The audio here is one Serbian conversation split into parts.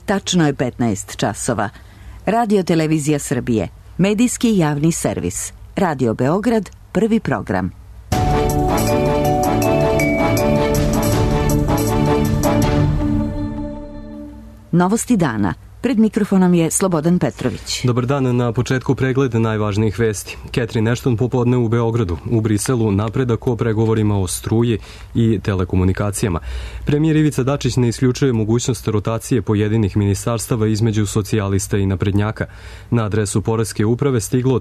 Tačno je 15 časova. Radio Televizija Srbije, medijski javni servis. Radio Beograd, prvi program. Novosti dana. Pred mikrofonom je Slobodan Petrović. Dobar dan, na početku pregled najvažnijih vesti. Catherine Ashton popodne u Beogradu, u Briselu napredak o pregovorima o struji i telekomunikacijama. Premijer Ivica Dačić ne isključuje mogućnost rotacije pojedinih ministarstava između socijalista i naprednjaka. Na adresu Poreske uprave stiglo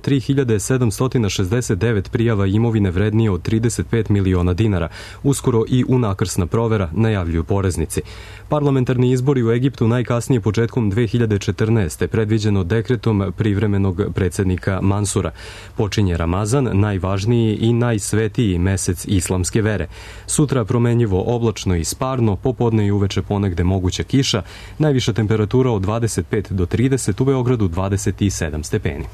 3769 prijava imovine vrednije od 35 miliona dinara. Uskoro i unakrsna provera, najavljuju poreznici. Parlamentarni izbori u Egiptu najkasnije početkom 2014. predviđeno dekretom privremenog predsjednika Mansura. Počinje Ramazan, najvažniji i najsvetiji mesec islamske vere. Sutra promenljivo oblačno i sparno, popodne i uveče ponegde moguća kiša, najviša temperatura od 25 do 30, u Beogradu 27 stepeni.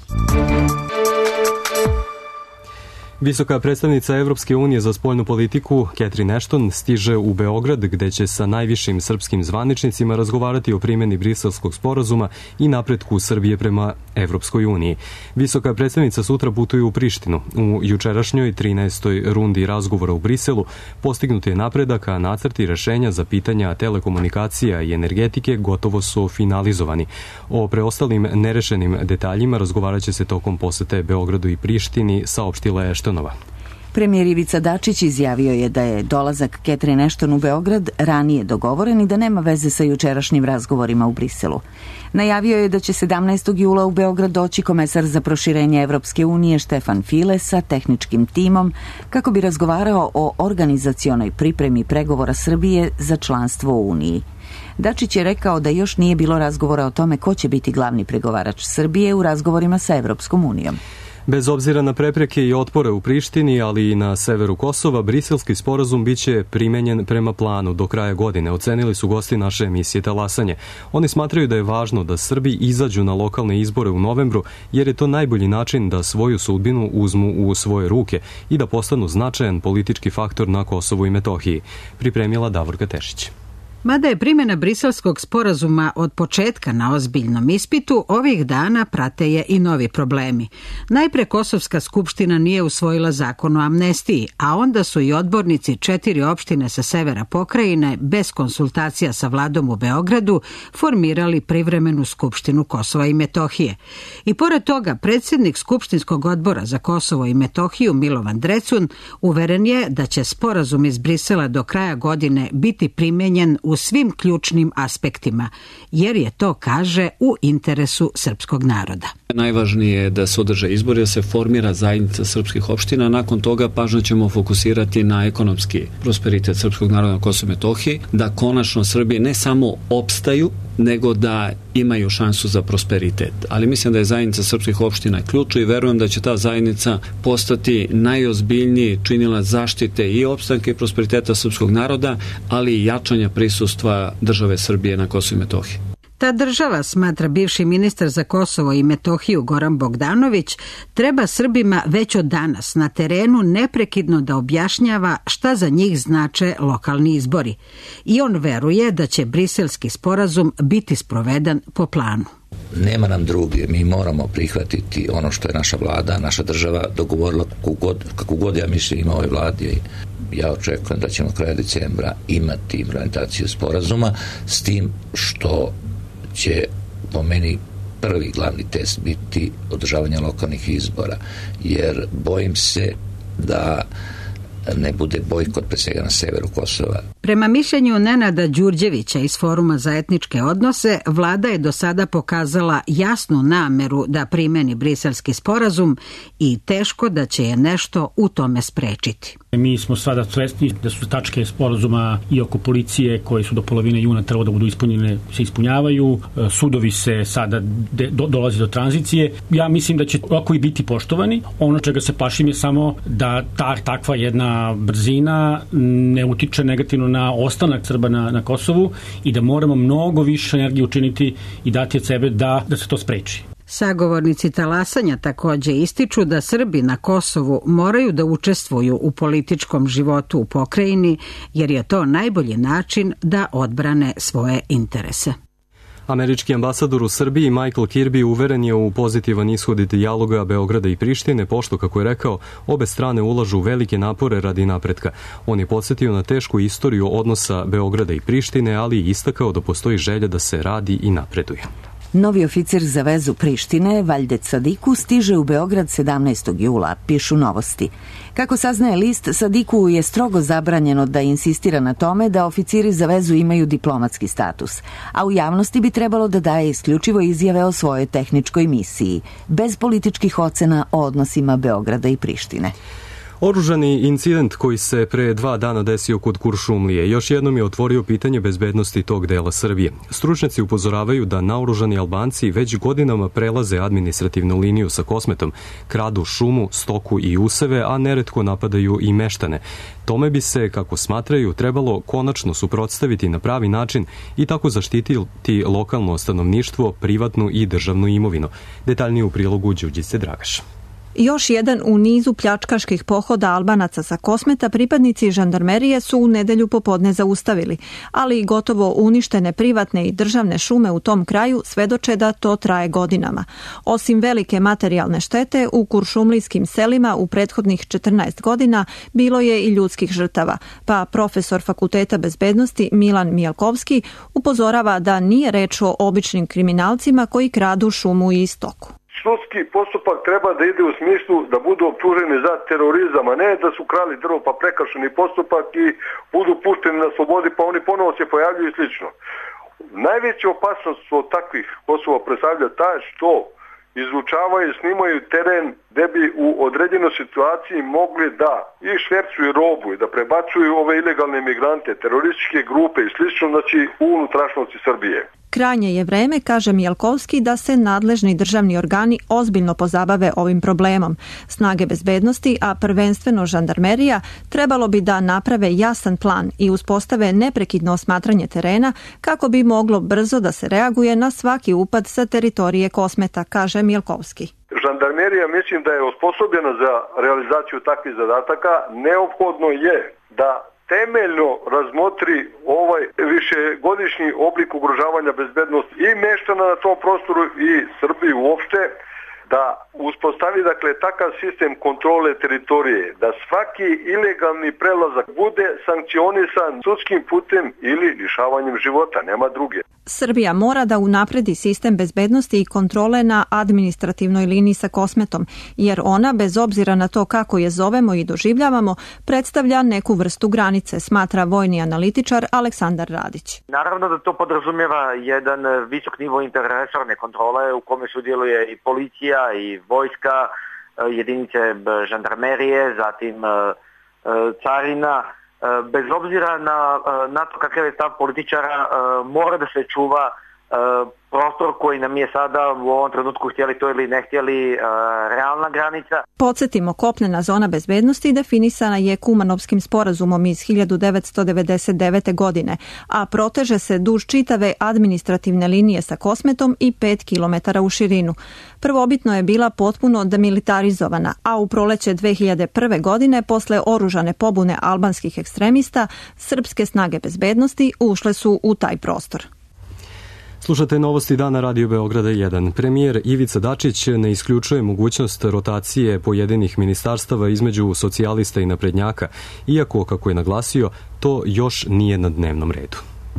Visoka predstavnica Evropske unije za spoljnu politiku Catherine Ashton stiže u Beograd, gde će sa najvišim srpskim zvaničnicima razgovarati o primjeni Briselskog sporazuma i napretku Srbije prema Evropskoj uniji. Visoka predstavnica sutra putuje u Prištinu. U jučerašnjoj 13. rundi razgovora u Briselu postignut je napredak, a nacrti rešenja za pitanja telekomunikacija i energetike gotovo su finalizovani. O preostalim nerešenim detaljima razgovarat će se tokom posete Beogradu i Prištini, saopštila je Ashton. Premijer Ivica Dačić izjavio je da je dolazak Catherine Ashton u Beograd ranije dogovoren i da nema veze sa jučerašnjim razgovorima u Briselu. Najavio je da će 17. jula u Beograd doći komesar za proširenje Evropske unije Štefan File sa tehničkim timom kako bi razgovarao o organizacionoj pripremi pregovora Srbije za članstvo u Uniji. Dačić je rekao da još nije bilo razgovora o tome ko će biti glavni pregovarač Srbije u razgovorima sa Evropskom unijom. Bez obzira na prepreke i otpore u Prištini, ali i na severu Kosova, briselski sporazum biće primenjen prema planu do kraja godine, ocenili su gosti naše emisije Talasanje. Oni smatraju da je važno da Srbi izađu na lokalne izbore u novembru, jer je to najbolji način da svoju sudbinu uzmu u svoje ruke i da postanu značajan politički faktor na Kosovu i Metohiji, pripremila Davorka Tešić. Mada je primjena Briselskog sporazuma od početka na ozbiljnom ispitu, ovih dana prate je i novi problemi. Najpre Kosovska skupština nije usvojila zakon o amnestiji, a onda su i odbornici 4 opštine sa severa pokrajine, bez konsultacija sa vladom u Beogradu, formirali privremenu skupštinu Kosova i Metohije. I pored toga, predsjednik Skupštinskog odbora za Kosovo i Metohiju, Milovan Drecun, uveren je da će sporazum iz Brisela do kraja godine biti primenjen u svim ključnim aspektima, jer je to, kaže, u interesu srpskog naroda. Najvažnije je da se održe izbori, da se formira zajednica srpskih opština. Nakon toga pažnju ćemo fokusirati na ekonomski prosperitet srpskog naroda na Kosovu i Metohiji, da konačno Srbije ne samo opstaju, nego da imaju šansu za prosperitet. Ali mislim da je zajednica srpskih opština ključ i verujem da će ta zajednica postati najozbiljniji činilac zaštite i opstanka i prosperiteta srpskog naroda, ali i jačanja prisustva države Srbije na Kosovu i Metohiji. Ta država, smatra bivši ministar za Kosovo i Metohiju Goran Bogdanović, treba Srbima već od danas na terenu neprekidno da objašnjava šta za njih znače lokalni izbori. I on veruje da će briselski sporazum biti sproveden po planu. Nema nam druge, mi moramo prihvatiti ono što je naša vlada, naša država dogovorila kako god ja mislim ima ovoj vladi. Ja očekujem da ćemo kraja decembra imati implementaciju sporazuma, s tim što će po meni prvi glavni test biti održavanje lokalnih izbora, jer bojim se da ne bude bojkot pre svega na severu Kosova. Prema mišljenju Nenada Đurđevića iz Foruma za etničke odnose, vlada je do sada pokazala jasnu nameru da primeni briselski sporazum i teško da će je nešto u tome sprečiti. Mi smo sada svesni da su tačke sporazuma i oko policije koje su do polovine juna trebalo da budu ispunjene, se ispunjavaju. Sudovi se sada dolazi do tranzicije. Ja mislim da će rokovi biti poštovani. Ono čega se plašim je samo da takva jedna brzina ne utiče negativno na ostanak Srba na Kosovu i da moramo mnogo više energije učiniti i dati od sebe da se to spreči. Sagovornici talasanja također ističu da Srbi na Kosovu moraju da učestvuju u političkom životu u pokrajini, jer je to najbolji način da odbrane svoje interese. Američki ambasador u Srbiji Michael Kirby uveren je u pozitivan ishod dijaloga Beograda i Prištine, pošto, kako je rekao, obe strane ulažu velike napore radi napretka. On je podsjetio na tešku istoriju odnosa Beograda i Prištine, ali i istakao da postoji želja da se radi i napreduje. Novi oficir za vezu Prištine, Valdet Sadiku, stiže u Beograd 17. jula, pišu Novosti. Kako saznaje list, Sadiku je strogo zabranjeno da insistira na tome da oficiri za vezu imaju diplomatski status, a u javnosti bi trebalo da daje isključivo izjave o svojoj tehničkoj misiji, bez političkih ocena o odnosima Beograda i Prištine. Oružani incident koji se pre 2 dana desio kod Kuršumlije još jednom je otvorio pitanje bezbednosti tog dela Srbije. Stručnjaci upozoravaju da naoružani Albanci već godinama prelaze administrativnu liniju sa Kosmetom, kradu šumu, stoku i useve, a neretko napadaju i meštane. Tome bi se, kako smatraju, trebalo konačno suprotstaviti na pravi način i tako zaštititi lokalno stanovništvo, privatnu i državnu imovinu. Detaljnije u prilogu Đurđice Dragaš. Još jedan u nizu pljačkaških pohoda Albanaca sa Kosmeta pripadnici žandarmerije su u nedelju popodne zaustavili, ali gotovo uništene privatne i državne šume u tom kraju svedoče da to traje godinama. Osim velike materijalne štete, u kuršumlijskim selima u prethodnih 14 godina bilo je i ljudskih žrtava, pa profesor Fakulteta bezbednosti Milan Mijalkovski upozorava da nije reč o običnim kriminalcima koji kradu šumu i stoku. Sudski postupak treba da ide u smislu da budu optuženi za terorizam, a ne da su krali drvo pa prekršeni postupak i budu pušteni na slobodi pa oni ponovo se pojavljuju i slično. Najveća opasnost od takvih poslova predstavlja taj što izučavaju i snimaju teren gde bi u određenoj situaciji mogli da i švercuju robu i da prebacuju ove ilegalne migrante, terorističke grupe i slično, znači u unutrašnjosti Srbije. Krajnje je vreme, kaže Mijalkovski, da se nadležni državni organi ozbiljno pozabave ovim problemom. Snage bezbednosti, a prvenstveno žandarmerija, trebalo bi da naprave jasan plan i uspostave neprekidno osmatranje terena kako bi moglo brzo da se reaguje na svaki upad sa teritorije Kosmeta, kaže Mijalkovski. Žandarmerija mislim da je osposobljena za realizaciju takvih zadataka. Neophodno je da temeljno razmotri ovaj višegodišnji oblik ugrožavanja bezbednosti i meštana na tom prostoru i Srbiji uopšte, da uspostavi takav sistem kontrole teritorije, da svaki ilegalni prelazak bude sankcionisan sudskim putem ili lišavanjem života, nema druge. Srbija mora da unapredi sistem bezbednosti i kontrole na administrativnoj liniji sa Kosmetom, jer ona, bez obzira na to kako je zovemo i doživljavamo, predstavlja neku vrstu granice, smatra vojni analitičar Aleksandar Radić. Naravno da to podrazumijeva jedan visok nivo interresorne kontrole u kome sudjeluje i policija i vojska, jedinice žandarmerije, zatim carina. Bez obzira na to kakav je stav političara, mora da se čuva prostor koji nam je sada u ovom trenutku, htjeli to ili ne htjeli, realna granica. Podsjetimo, kopnena zona bezbednosti definisana je Kumanovskim sporazumom iz 1999. godine, a proteže se duž čitave administrativne linije sa Kosmetom i 5 km u širinu. Prvobitno je bila potpuno demilitarizovana, a u proleće 2001. godine, posle oružane pobune albanskih ekstremista, srpske snage bezbednosti ušle su u taj prostor. Slušate Novosti dana Radio Beograda 1. Premijer Ivica Dačić ne isključuje mogućnost rotacije pojedinih ministarstava između socijalista i naprednjaka, iako, kako je naglasio, to još nije na dnevnom redu.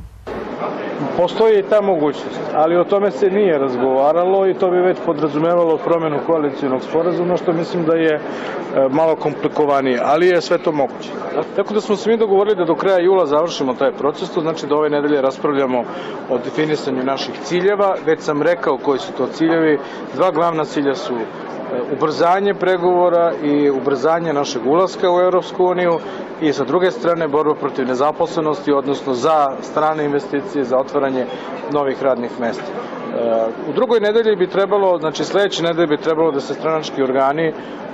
Postoji i ta mogućnost, ali o tome se nije razgovaralo i to bi već podrazumevalo promjenu koalicijnog sporazuma, što mislim da je malo komplikovanije, ali je sve to moguće. Tako da smo se mi dogovorili da do kraja jula završimo taj proces, to znači da ove nedelje raspravljamo o definisanju naših ciljeva. Već sam rekao koji su to ciljevi. 2 glavna cilja su ubrzanje pregovora i ubrzanje našeg ulaska u Europsku uniju i sa druge strane borba protiv nezaposlenosti, odnosno za strane investicije, za otvaranje novih radnih mesta. U drugoj nedelji bi trebalo, znači sledeće nedelje bi trebalo da se stranački organi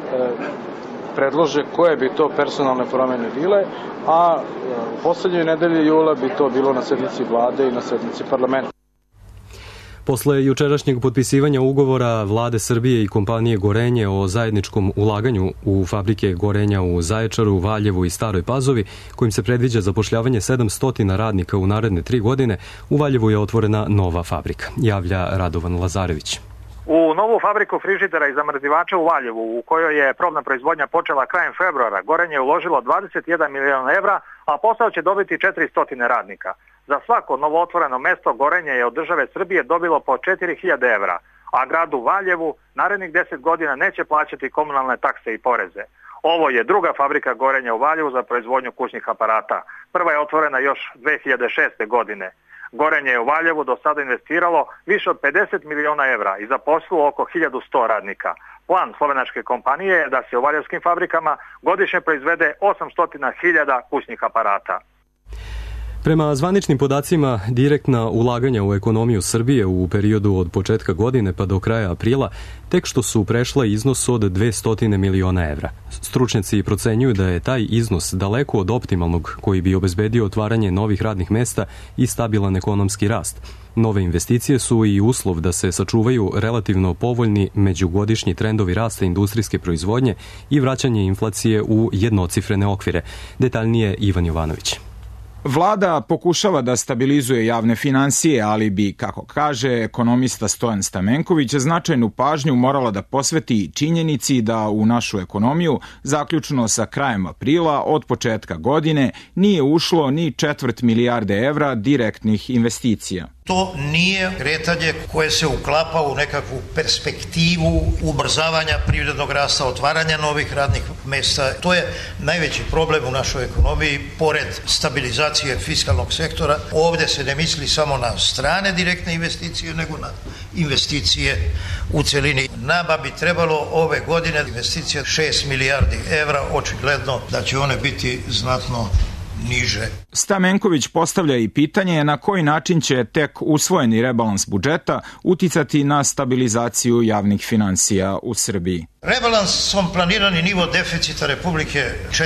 predlože koje bi to personalne promene bile, a u poslednjoj nedelji jula bi to bilo na sednici vlade i na sednici parlamenta. Posle jučerašnjeg potpisivanja ugovora Vlade Srbije i kompanije Gorenje o zajedničkom ulaganju u fabrike Gorenja u Zaječaru, Valjevu i Staroj Pazovi, kojim se predviđa zapošljavanje 700 radnika u naredne 3 godine, u Valjevu je otvorena nova fabrika, javlja Radovan Lazarević. U novu fabriku frižidera i zamrzivača u Valjevu, u kojoj je probna proizvodnja počela krajem februara, Gorenje je uložilo 21 milion evra, a posao će dobiti 400 radnika. Za svako novootvoreno mesto Gorenje je od države Srbije dobilo po 4000 evra, a gradu Valjevu narednih 10 godina neće plaćati komunalne takse i poreze. Ovo je druga fabrika Gorenja u Valjevu za proizvodnju kućnih aparata. Prva je otvorena još 2006. godine. Gorenje je u Valjevu do sada investiralo više od 50 miliona evra i zaposlilo oko 1100 radnika. Plan slovenačke kompanije je da se u valjevskim fabrikama godišnje proizvede 800.000 kućnih aparata. Prema zvaničnim podacima, direktna ulaganja u ekonomiju Srbije u periodu od početka godine pa do kraja aprila tek što su prešla iznos od 200 miliona evra. Stručnjaci procenjuju da je taj iznos daleko od optimalnog koji bi obezbedio otvaranje novih radnih mesta i stabilan ekonomski rast. Nove investicije su i uslov da se sačuvaju relativno povoljni međugodišnji trendovi rasta industrijske proizvodnje i vraćanje inflacije u jednocifrene okvire. Detaljnije Ivan Jovanović. Vlada pokušava da stabilizuje javne finansije, ali bi, kako kaže ekonomista Stojan Stamenković, značajnu pažnju morala da posveti činjenici da u našu ekonomiju, zaključno sa krajem aprila, od početka godine, nije ušlo ni 250 milijarde evra direktnih investicija. To nije kretanje koje se uklapa u nekakvu perspektivu ubrzavanja privrednog rasta, otvaranja novih radnih mesta. To je najveći problem u našoj ekonomiji, pored stabilizacije fiskalnog sektora. Ovdje se ne misli samo na strane direktne investicije, nego na investicije u celini. Nama bi trebalo ove godine investicije 6 milijardi evra, očigledno da će one biti znatno niže. Stamenković postavlja i pitanje na koji način će tek usvojeni rebalans budžeta uticati na stabilizaciju javnih finansija u Srbiji. Rebalansom planirani nivo deficita Republike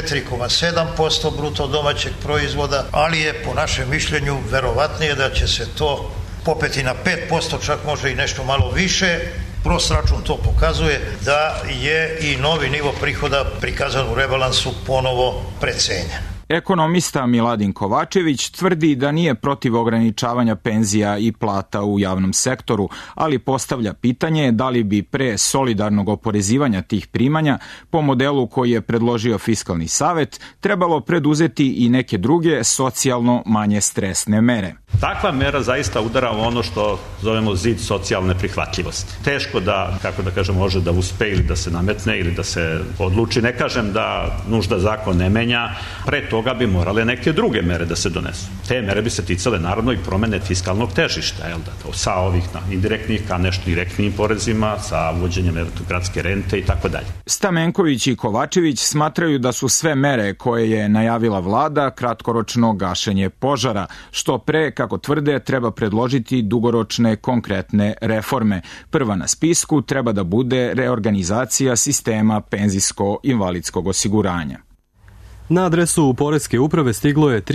4,7% bruto domaćeg proizvoda, ali je po našem mišljenju verovatnije da će se to popeti na 5%, čak može i nešto malo više. Prost račun to pokazuje da je i novi nivo prihoda prikazan u rebalansu ponovo precenjen. Ekonomista Miladin Kovačević tvrdi da nije protiv ograničavanja penzija i plata u javnom sektoru, ali postavlja pitanje da li bi pre solidarnog oporezivanja tih primanja, po modelu koji je predložio Fiskalni savet, trebalo preduzeti i neke druge socijalno manje stresne mere. Takva mera zaista udara u ono što zovemo zid socijalne prihvatljivosti. Teško da, kako da kažem, može da uspe ili da se nametne ili da se odluči. Ne kažem da nužda zakon ne menja, pre toga bi morale neke druge mere da se donesu. Te mere bi se ticale naravno i promene fiskalnog težišta, sa ovih indirektnih ka nešto direktnim porezima, sa uvođenjem meritokratske rente i tako dalje. Stamenković i Kovačević smatraju da su sve mere koje je najavila vlada kratkoročno gašenje požara, što pre, kako tvrde, treba predložiti dugoročne konkretne reforme. Prva na spisku treba da bude reorganizacija sistema penzijsko-invalidskog osiguranja. Na adresu Poreske uprave stiglo je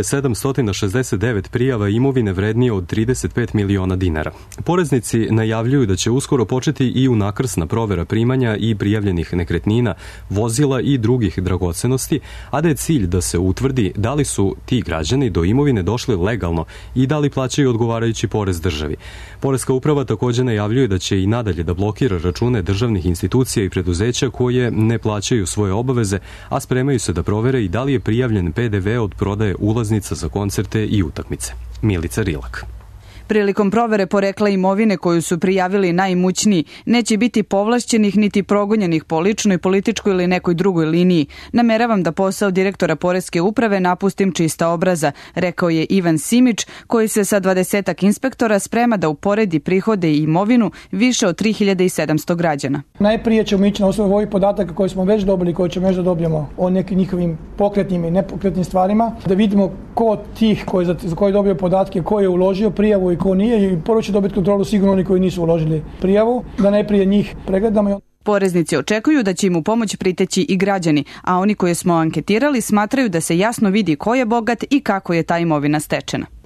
3769 prijava imovine vrednije od 35 miliona dinara. Poreznici najavljuju da će uskoro početi i unakrsna provera primanja i prijavljenih nekretnina, vozila i drugih dragocenosti, a da je cilj da se utvrdi da li su ti građani do imovine došli legalno i da li plaćaju odgovarajući porez državi. Poreska uprava također najavljuje da će i nadalje da blokira račune državnih institucija i preduzeća koje ne plaćaju svoje obaveze, a spremaju se da provere i da li je prijavljen PDV od prodaje ulaznica za koncerte i utakmice. Milica Rilak. Prilikom provere porekla imovine koju su prijavili najimućniji, neće biti povlašćenih niti progonjenih po ličnoj, političkoj ili nekoj drugoj liniji. Nameravam da posao direktora Poreske uprave napustim čista obraza, rekao je Ivan Simić, koji se sa 20 inspektora sprema da uporedi prihode i imovinu više od 3700 građana. Najprije ćemo ići na osnovu ovih podataka koje smo već dobili, koje ćemo već da dobijemo o nekim njihovim pokretnim i nepokretnim stvarima, da vidimo ko tih za koje dobio podatke, ko je uložio prijavu i ko nije, i prvo će dobiti kontrolu sigurno oni koji nisu uložili prijavu, da najprije njih pregledamo. Poreznici očekuju da će im u pomoć priteći i građani, a oni koje smo anketirali smatraju da se jasno vidi ko je bogat i kako je ta imovina stečena.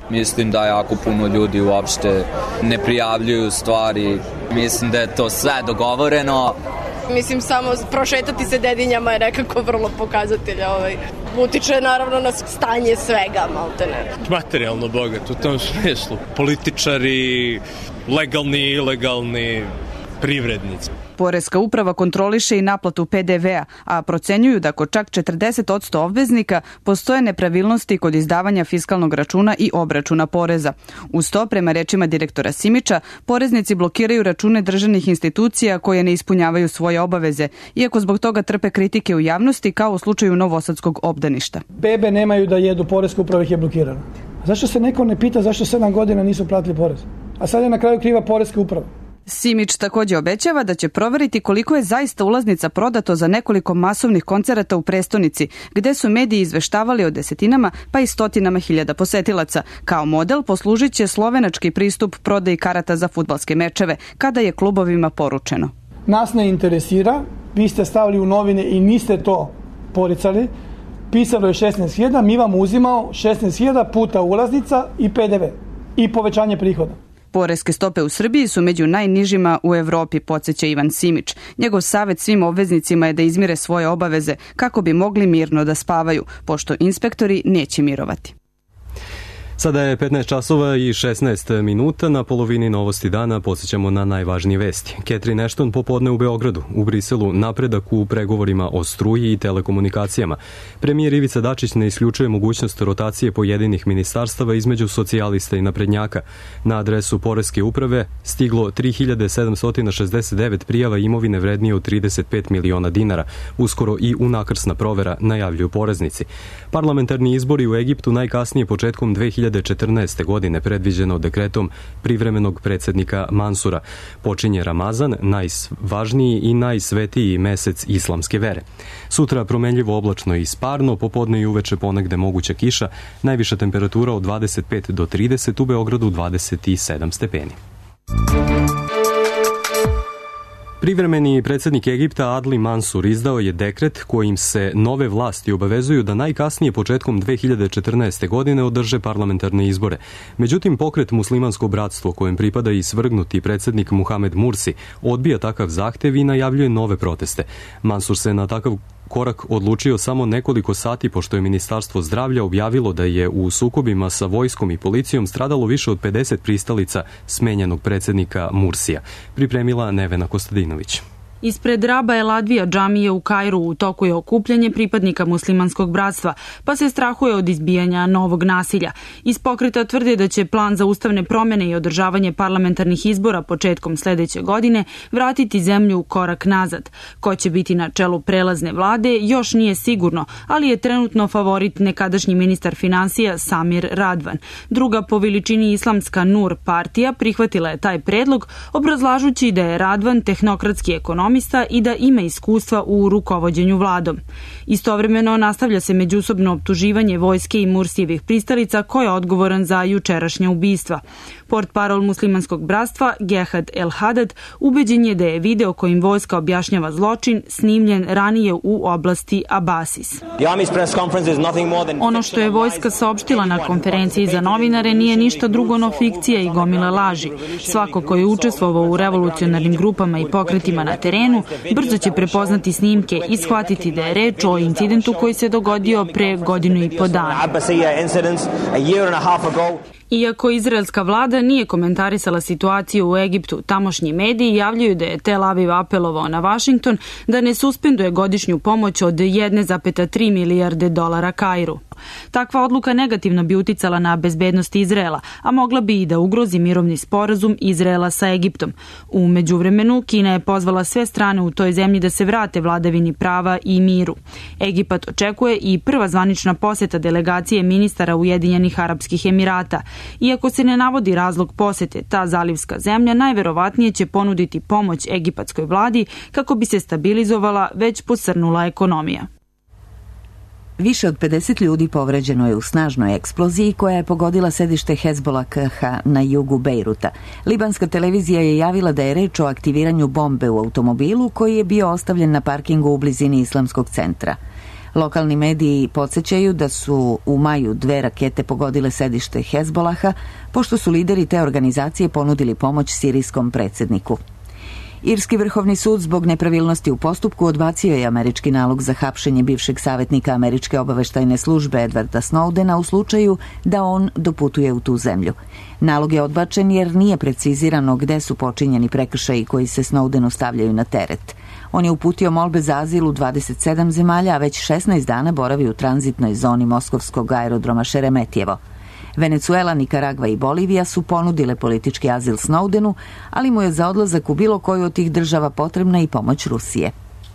Mislim da jako puno ljudi uopšte ne prijavljuju stvari. Mislim da je to sve dogovoreno. Mislim, samo prošetati se Dedinjama je nekako vrlo pokazatelj. Utiče naravno na stanje svega, maltene. Materijalno bogat u tom smislu. Političari, legalni i ilegalni, privrednici. Poreska uprava kontroliše i naplatu PDV-a, a procenjuju da kod čak 40% obveznika postoje nepravilnosti kod izdavanja fiskalnog računa i obračuna poreza. Uz to, prema rečima direktora Simića, poreznici blokiraju račune državnih institucija koje ne ispunjavaju svoje obaveze, iako zbog toga trpe kritike u javnosti kao u slučaju novosadskog obdaništa. Bebe nemaju da jedu, poreska uprava ih je blokirana. Zašto se neko ne pita zašto 7 godina nisu platili porez? A sad je na kraju kriva poreska uprava. Simić takođe obećava da će proveriti koliko je zaista ulaznica prodato za nekoliko masovnih koncerata u prestonici, gde su mediji izveštavali o desetinama pa i stotinama hiljada posetilaca. Kao model poslužit će slovenački pristup prodaji karata za fudbalske mečeve, kada je klubovima poručeno. Nas ne interesira, vi ste stavili u novine i niste to poricali, pisalo je 16.000, mi vam uzimao 16.000 puta ulaznica i PDV i povećanje prihoda. Poreske stope u Srbiji su među najnižima u Evropi, podsjeća Ivan Simić. Njegov savet svim obveznicima je da izmire svoje obaveze kako bi mogli mirno da spavaju, pošto inspektori neće mirovati. Sada je 15 časova i 16 minuta. Na polovini Novosti dana podsjećamo na najvažnije vesti. Catherine Ashton popodne u Beogradu, u Briselu napredak u pregovorima o struji i telekomunikacijama. Premijer Ivica Dačić ne isključuje mogućnost rotacije pojedinih ministarstava između socijalista i naprednjaka. Na adresu Poreske uprave stiglo 3769 prijava imovine vrednije od 35 miliona dinara. Uskoro i unakrsna provera, najavljuju poreznici. Parlamentarni izbori u Egiptu najkasnije početkom 2014. godine predviđeno dekretom privremenog predsednika Mansura. Počinje Ramazan, najvažniji i najsvetiji mesec islamske vere. Sutra promenljivo oblačno i sparno, popodne i uveče ponegde moguća kiša, najviša temperatura od 25 do 30, u Beogradu 27 stepeni. Privremeni predsednik Egipta Adli Mansur izdao je dekret kojim se nove vlasti obavezuju da najkasnije početkom 2014. godine održe parlamentarne izbore. Međutim, pokret Muslimansko bratstvo kojem pripada i svrgnuti predsednik Muhamed Mursi odbija takav zahtev i najavljuje nove proteste. Mansur se na takav korak odlučio samo nekoliko sati pošto je Ministarstvo zdravlja objavilo da je u sukobima sa vojskom i policijom stradalo više od 50 pristalica smenjenog predsednika Mursija. Pripremila Nevena Kostadinović. Ispred Raba el-Advija džamije u Kairu u toku je okupljanje pripadnika muslimanskog bratstva, pa se strahuje od izbijanja novog nasilja. Iz pokreta tvrde da će plan za ustavne promene i održavanje parlamentarnih izbora početkom sledeće godine vratiti zemlju korak nazad. Ko će biti na čelu prelazne vlade još nije sigurno, ali je trenutno favorit nekadašnji ministar finansija Samir Radvan. Druga po veličini islamska Nur partija prihvatila je taj predlog, obrazlažući da je Radvan tehnokratski ekonomista i da ima iskustva u rukovođenju vladom. Istovremeno nastavlja se međusobno optuživanje vojske i Mursijevih pristalica ko je odgovoran za jučerašnja ubistva. Portparol muslimanskog bratstva Gehad el-Hadad ubeđen je da je video kojim vojska objašnjava zločin snimljen ranije u oblasti Abasis. Ono što je vojska saopštila na konferenciji za novinare nije ništa drugo no fikcija i gomila laži. Svako ko je učestvovao u revolucionarnim grupama i pokretima na terenu brzo će prepoznati snimke i shvatiti da je reč o incidentu koji se dogodio pre godinu i po dana. Iako izraelska vlada nije komentarisala situaciju u Egiptu, tamošnji mediji javljaju da je Tel Aviv apelovao na Vašington da ne suspenduje godišnju pomoć od 1,3 milijarde dolara Kairu. Takva odluka negativno bi uticala na bezbednost Izraela, a mogla bi i da ugrozi mirovni sporazum Izraela sa Egiptom. U međuvremenu, Kina je pozvala sve strane u toj zemlji da se vrate vladavini prava i miru. Egipat očekuje i prva zvanična poseta delegacije ministara Ujedinjenih Arapskih Emirata. Iako se ne navodi razlog posete, ta zalivska zemlja najverovatnije će ponuditi pomoć egipatskoj vladi kako bi se stabilizovala već posrnula ekonomija. Više od 50 ljudi povređeno je u snažnoj eksploziji koja je pogodila sedište Hezbollah na jugu Bejruta. Libanska televizija je javila da je reč o aktiviranju bombe u automobilu koji je bio ostavljen na parkingu u blizini islamskog centra. Lokalni mediji podsjećaju da su u maju 2 rakete pogodile sedište Hezbolaha, pošto su lideri te organizacije ponudili pomoć sirijskom predsjedniku. Irski vrhovni sud zbog nepravilnosti u postupku odbacio je američki nalog za hapšenje bivšeg savjetnika američke obaveštajne službe Edwarda Snowdena u slučaju da on doputuje u tu zemlju. Nalog je odbačen jer nije precizirano gde su počinjeni prekršaji koji se Snowdenu stavljaju na teret. On je uputio molbe za azil u 27 zemalja, a već 16 dana boravi u tranzitnoj zoni moskovskog aerodroma Šeremetijevo. Venecuela, Nikaragva i Bolivija su ponudile politički azil Snowdenu, ali mu je za odlazak u bilo koju od tih država potrebna i pomoć Rusije.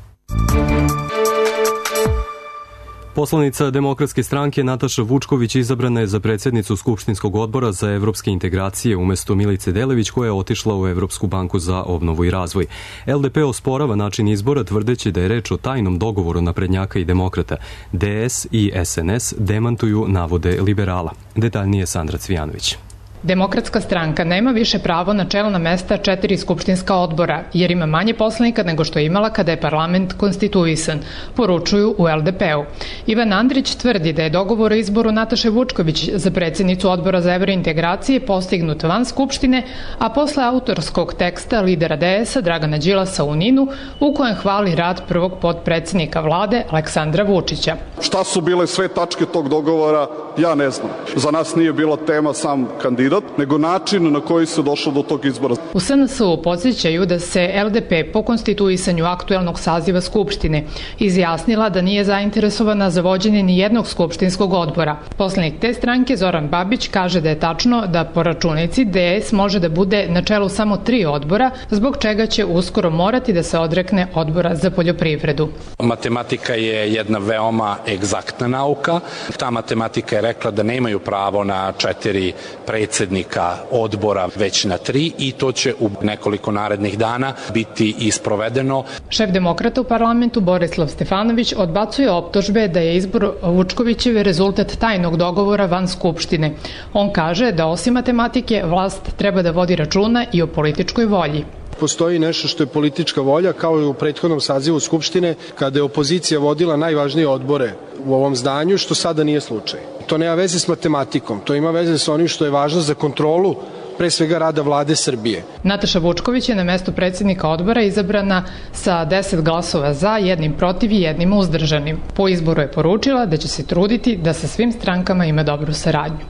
Poslanica Demokratske stranke Nataša Vučković izabrana je za predsjednicu Skupštinskog odbora za evropske integracije umjesto Milice Delević, koja je otišla u Evropsku banku za obnovu i razvoj. LDP osporava način izbora tvrdeći da je reč o tajnom dogovoru naprednjaka i demokrata. DS i SNS demantuju navode liberala. Detaljnije Sandra Cvijanović. Demokratska stranka nema više pravo na čelna mesta 4 skupštinska odbora, jer ima manje poslanika nego što je imala kada je parlament konstituisan, poručuju u LDP-u. Ivan Andrić tvrdi da je dogovor o izboru Nataše Vučković za predsjednicu odbora za evrointegracije postignut van skupštine, a posle autorskog teksta lidera DS-a Dragana Đilasa u NIN-u, u kojem hvali rad prvog potpredsjednika vlade Aleksandra Vučića. Šta su bile sve tačke tog dogovora, ja ne znam. Za nas nije bila tema sam kandidat, nego način na koji se došlo do tog izbora. U SNS-u podsjećaju da se LDP po konstituisanju aktuelnog saziva Skupštine izjasnila da nije zainteresovana za vođenje ni jednog skupštinskog odbora. Poslanik te stranke Zoran Babić kaže da je tačno da po računici DS može da bude na čelu samo 3 odbora, zbog čega će uskoro morati da se odrekne odbora za poljoprivredu. Matematika je jedna veoma egzaktna nauka. Ta matematika je rekla da nemaju pravo na 4 predsjednika odbora, već na 3, i to će u nekoliko narednih dana biti isprovedeno. Šef demokrata u parlamentu Borislav Stefanović odbacuje optužbe da je izbor Vučkovićeve rezultat tajnog dogovora van Skupštine. On kaže da osim matematike vlast treba da vodi računa i o političkoj volji. Postoji nešto što je politička volja, kao i u prethodnom sazivu Skupštine, kada je opozicija vodila najvažnije odbore u ovom zdanju, što sada nije slučaj. To nema veze s matematikom, to ima veze s onim što je važno za kontrolu, pre svega rada vlade Srbije. Nataša Vučković je na mesto predsjednika odbora izabrana sa 10 glasova za, 1 protiv i 1 uzdržanim. Po izboru je poručila da će se truditi da sa svim strankama ima dobru saradnju.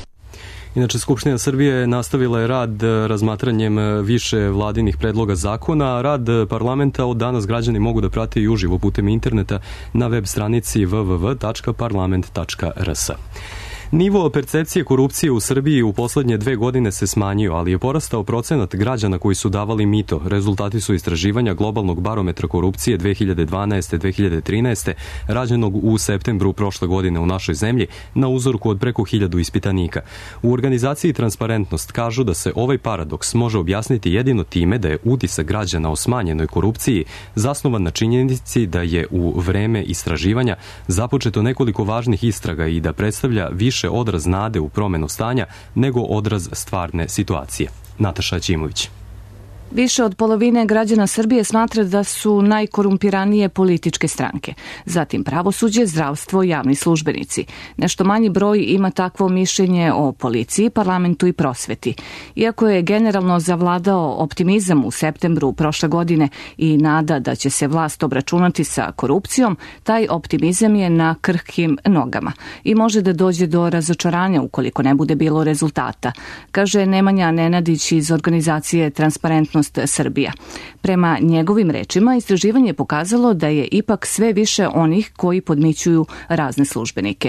Inače, Skupština Srbije nastavila je rad razmatranjem više vladinih predloga zakona. Rad parlamenta od danas građani mogu da prate i uživo putem interneta na web stranici www.parlament.rs. Nivo percepcije korupcije u Srbiji u poslednje 2 godine se smanjio, ali je porastao procenat građana koji su davali mito. Rezultati su istraživanja globalnog barometra korupcije 2012-2013, rađenog u septembru prošle godine u našoj zemlji, na uzorku od preko 1000 ispitanika. U organizaciji Transparentnost kažu da se ovaj paradoks može objasniti jedino time da je utisak građana o smanjenoj korupciji zasnovan na činjenici da je u vreme istraživanja započeto nekoliko važnih istraga i da predstavlja više odraz nade u promenu stanja nego odraz stvarne situacije. Nataša Ćimović. Više od polovine građana Srbije smatra da su najkorumpiranije političke stranke. Zatim pravosuđe, zdravstvo, javni službenici. Nešto manji broj ima takvo mišljenje o policiji, parlamentu i prosveti. Iako je generalno zavladao optimizam u septembru prošle godine i nada da će se vlast obračunati sa korupcijom, taj optimizam je na krhkim nogama i može da dođe do razočaranja ukoliko ne bude bilo rezultata, kaže Nemanja Nenadić iz organizacije Transparentnost Srbija. Prema njegovim rečima, istraživanje je pokazalo da je ipak sve više onih koji podmićuju razne službenike.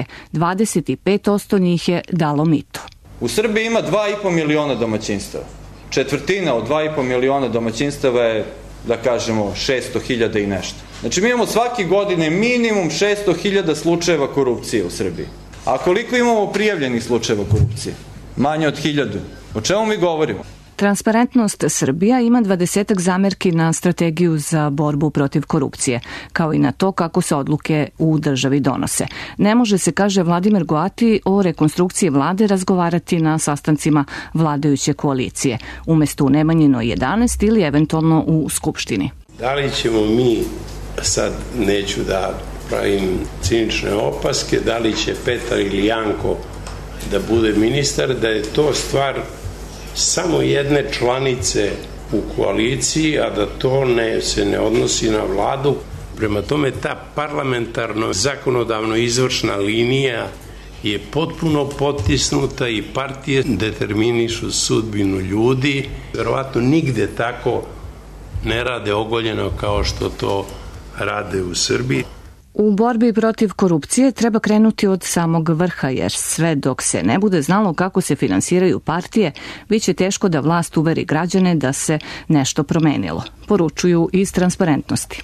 25% njih je dalo mito. U Srbiji ima 2,5 miliona domaćinstava. Četvrtina od 2,5 miliona domaćinstava je, da kažemo, 600.000 i nešto. Znači mi imamo svake godine minimum 600.000 slučajeva korupcije u Srbiji. A koliko imamo prijavljenih slučajeva korupcije? Manje od 1000. O čemu mi govorimo? Transparentnost Srbija ima 20 zamerki na strategiju za borbu protiv korupcije, kao i na to kako se odluke u državi donose. Ne može se, kaže Vladimir Goati, o rekonstrukciji vlade razgovarati na sastancima vladajuće koalicije, umesto u Nemanjinoj 11 ili eventualno u Skupštini. Da li ćemo mi, sad neću da pravim cinične opaske, da li će Petar ili Janko da bude ministar, da je to stvar samo jedne članice u koaliciji, a da to se ne odnosi na vladu. Prema tome, ta parlamentarno zakonodavno izvršna linija je potpuno potisnuta i partije determinišu sudbinu ljudi. Verovatno nigde tako ne rade ogoljeno kao što to rade u Srbiji. U borbi protiv korupcije treba krenuti od samog vrha, jer sve dok se ne bude znalo kako se finansiraju partije, bit će teško da vlast uveri građane da se nešto promenilo, poručuju iz Transparentnosti.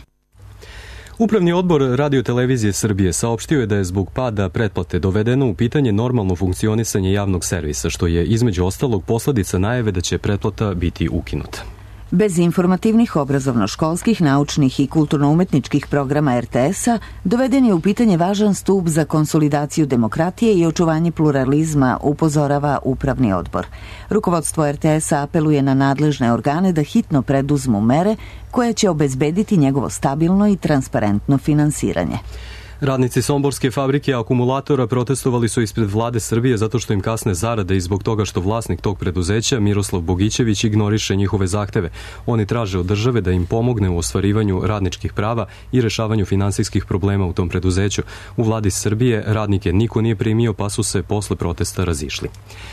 Upravni odbor Radio-televizije Srbije saopštio je da je zbog pada pretplate dovedeno u pitanje normalno funkcionisanje javnog servisa, što je između ostalog posledica najave da će pretplata biti ukinuta. Bez informativnih, obrazovno-školskih, naučnih i kulturno-umetničkih programa RTS-a doveden je u pitanje važan stub za konsolidaciju demokratije i očuvanje pluralizma, upozorava Upravni odbor. Rukovodstvo RTS-a apeluje na nadležne organe da hitno preduzmu mere koje će obezbediti njegovo stabilno i transparentno finansiranje. Radnici somborske fabrike akumulatora protestovali su ispred vlade Srbije zato što im kasne zarade i zbog toga što vlasnik tog preduzeća, Miroslav Bogićević, ignoriše njihove zahteve. Oni traže od države da im pomogne u ostvarivanju radničkih prava i rešavanju finansijskih problema u tom preduzeću. U vladi Srbije radnike niko nije primio, pa su se posle protesta razišli.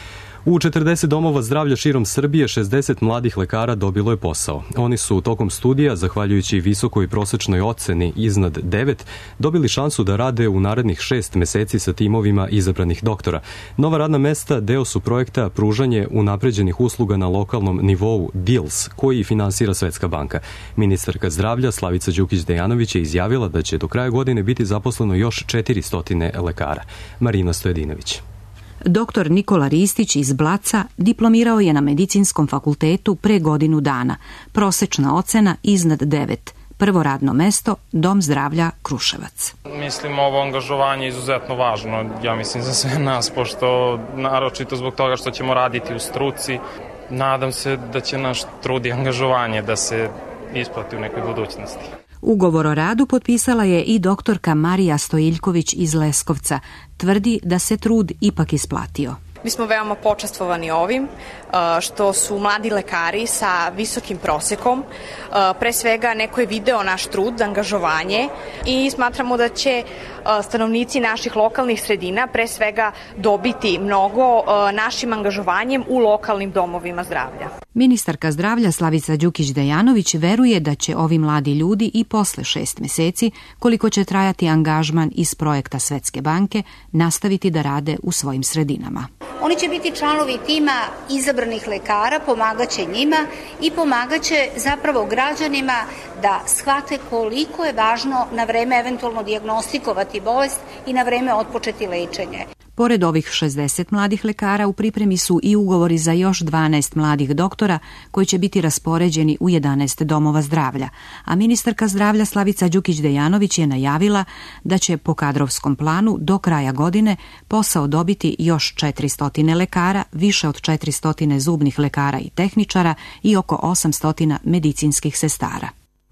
U 40 domova zdravlja širom Srbije 60 mladih lekara dobilo je posao. Oni su tokom studija, zahvaljujući visokoj prosečnoj oceni iznad 9, dobili šansu da rade u narednih 6 meseci sa timovima izabranih doktora. Nova radna mesta deo su projekta pružanje unapređenih usluga na lokalnom nivou DILS, koji finansira Svetska banka. Ministarka zdravlja Slavica Đukić-Dejanović je izjavila da će do kraja godine biti zaposleno još 400 lekara. Marina Stojedinović. Doktor Nikola Ristić iz Blaca diplomirao je na Medicinskom fakultetu pre godinu dana. Prosečna ocena iznad 9. Prvo radno mesto, Dom zdravlja Kruševac. Mislim, ovo angažovanje je izuzetno važno, ja mislim, za sve nas, pošto naročito zbog toga što ćemo raditi u struci, nadam se da će naš trud i angažovanje da se isplati u nekoj budućnosti. Ugovor o radu potpisala je i doktorka Marija Stojiljković iz Leskovca. Tvrdi da se trud ipak isplatio. Mi smo veoma počastvovani ovim, što su mladi lekari sa visokim prosekom. Pre svega neko je video naš trud, angažovanje i smatramo da će stanovnici naših lokalnih sredina pre svega dobiti mnogo našim angažovanjem u lokalnim domovima zdravlja. Ministarka zdravlja Slavica Đukić-Dejanović veruje da će ovi mladi ljudi i posle 6 meseci, koliko će trajati angažman iz projekta Svetske banke, nastaviti da rade u svojim sredinama. Oni će biti članovi tima izabranih lekara, pomagaće njima i pomagaće zapravo građanima da shvate koliko je važno na vreme eventualno dijagnostikovati bolest i na vreme otpočeti lečenje. Pored ovih 60 mladih lekara u pripremi su i ugovori za još 12 mladih doktora koji će biti raspoređeni u 11 domova zdravlja, a ministarka zdravlja Slavica Đukić-Dejanović je najavila da će po kadrovskom planu do kraja godine posao dobiti još 400 lekara, više od 400 zubnih lekara i tehničara i oko 800 medicinskih sestara.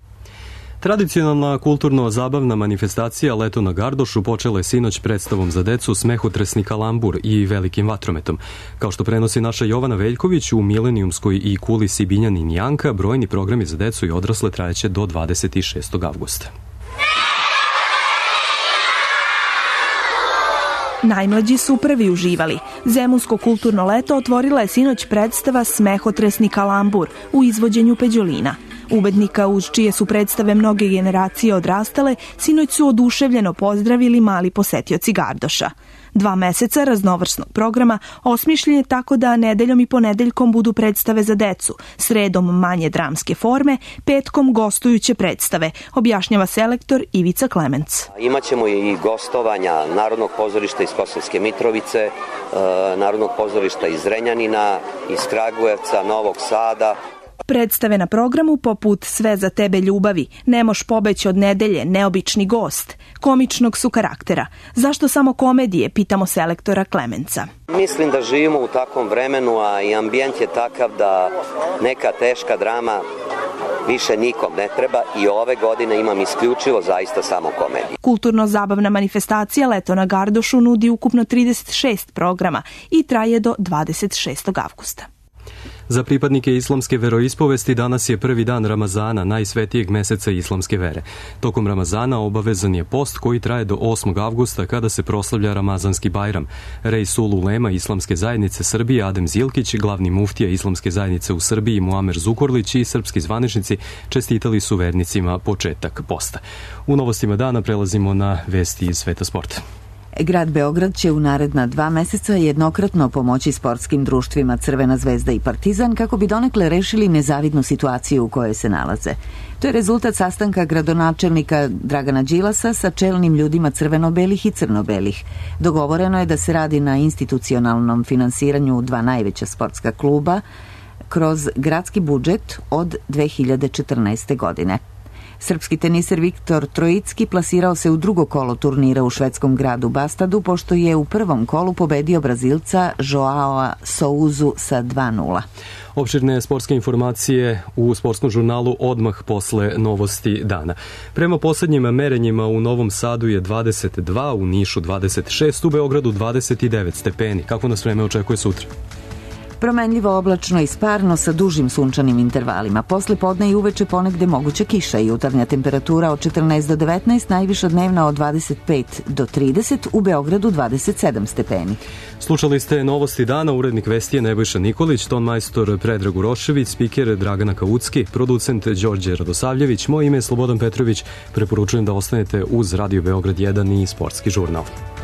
Tradicionalna kulturno-zabavna manifestacija Leto na Gardošu počela je sinoć predstavom za decu Smehotresni kalambur i Velikim vatrometom. Kao što prenosi naša Jovana Veljković, u Milenijumskoj i kuli Sibinjanin Janka brojni programi za decu i odrasle trajeće do 26. avgusta. Najmlađi su prvi uživali. Zemunsko kulturno leto otvorila je sinoć predstava Smehotresni kalambur u izvođenju Peđolina. Ubednika uz čije su predstave mnoge generacije odrastale, sinoć su oduševljeno pozdravili mali posetioci Gardoša. 2 meseca raznovrsnog programa osmišljen je tako da nedeljom i ponedeljkom budu predstave za decu, sredom manje dramske forme, petkom gostujuće predstave, objašnjava selektor Ivica Klemenc. Imaćemo i gostovanja Narodnog pozorišta iz Kosovske Mitrovice, Narodnog pozorišta iz Zrenjanina, iz Kragujevca, Novog Sada. Predstave na programu poput Sve za tebe ljubavi, Nemoš pobeći od nedelje, Neobični gost, komičnog su karaktera. Zašto samo komedije, pitamo selektora Klemenca. Mislim da živimo u takvom vremenu, a i ambijent je takav da neka teška drama više nikom ne treba i ove godine imam isključivo zaista samo komediju. Kulturno-zabavna manifestacija Leto na Gardošu nudi ukupno 36 programa i traje do 26. avgusta. Za pripadnike islamske veroispovesti danas je prvi dan Ramazana, najsvetijeg meseca islamske vere. Tokom Ramazana obavezan je post koji traje do 8. avgusta kada se proslavlja Ramazanski Bajram. Reisul Ulema Islamske zajednice Srbije Adem Zilkić, glavni muftija Islamske zajednice u Srbiji Muamer Zukorlić i srpski zvaničnici čestitali su vernicima početak posta. U novostima dana prelazimo na vesti iz sveta sporta. Grad Beograd će u naredna 2 meseca jednokratno pomoći sportskim društvima Crvena zvezda i Partizan kako bi donekle rešili nezavidnu situaciju u kojoj se nalaze. To je rezultat sastanka gradonačelnika Dragana Đilasa sa čelnim ljudima crveno-belih i crno-belih. Dogovoreno je da se radi na institucionalnom finansiranju 2 najveća sportska kluba kroz gradski budžet od 2014. godine. Srpski teniser Viktor Trojicki plasirao se u drugo kolo turnira u švedskom gradu Bastadu, pošto je u prvom kolu pobedio Brazilca Joaoa Souzu sa 2:0. Opširne sportske informacije u sportskom žurnalu odmah posle novosti dana. Prema poslednjim merenjima u Novom Sadu je 22, u Nišu 26, u Beogradu 29 stepeni. Kako nas vreme očekuje sutra? Promenljivo oblačno i sparno sa dužim sunčanim intervalima. Posle podne i uveče ponegde moguća kiša i jutarnja temperatura od 14 do 19, najviša dnevna od 25 do 30, u Beogradu 27 stepeni. Slušali ste novosti dana, urednik vesti je Nebojša Nikolić, ton majstor Predrag Urošević, spiker Dragana Kaucki, producent Đorđe Radosavljević, moje ime je Slobodan Petrović, preporučujem da ostanete uz Radio Beograd 1 i Sportski žurnal.